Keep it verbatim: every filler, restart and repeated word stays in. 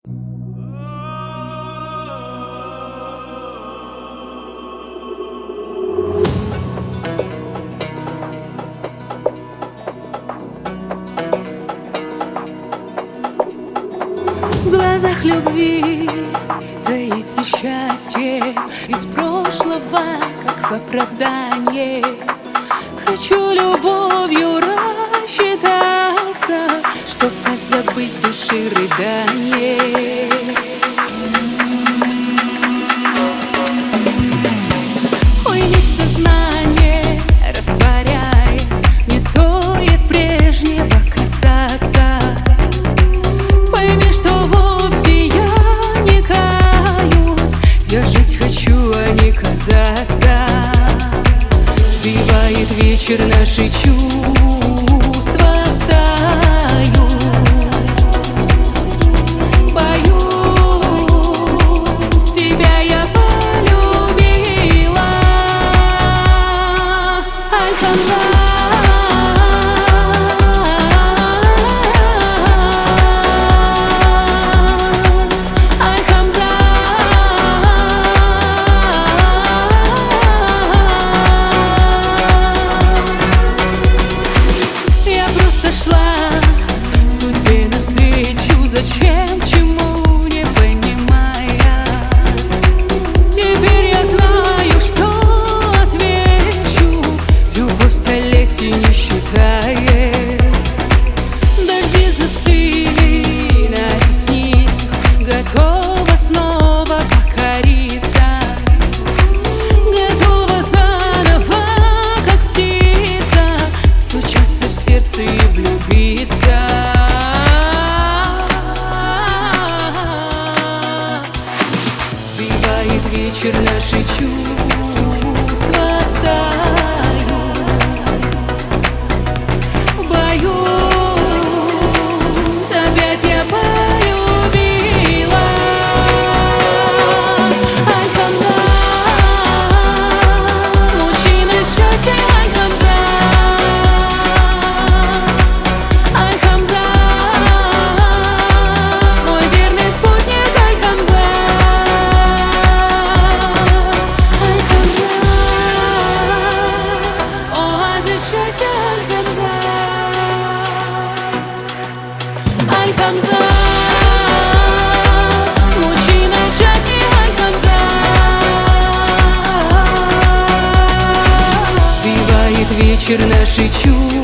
В глазах любви таится счастье из прошлого, как в оправдание. Хочу любовью рассчитаться, чтоб позабыть души рыдание. Уйми сознание, растворяясь, не стоит прежнего касаться. Пойми, что вовсе я не каюсь, я жить хочу, а не казаться. Сбивает вечер наши чувства в стаю. Боюсь, тебя я полюбила. Альхамза. Зачем, чему не понимая? Теперь я знаю, что отвечу. Любовь столетий не считает. Дожди застыли на ресницах, готова снова покориться. Готова заново, как птица, стучаться в сердце и влюбиться. Вечер наши чувства в стаю. Боюсь, опять я полюбила. Альхамза, мужчина счастья. Альхамза, Альхамза, мой верный спутник. Альхамза, Альхамза, мужчина счастья. Альхамза, сбивает вечер наши чувства.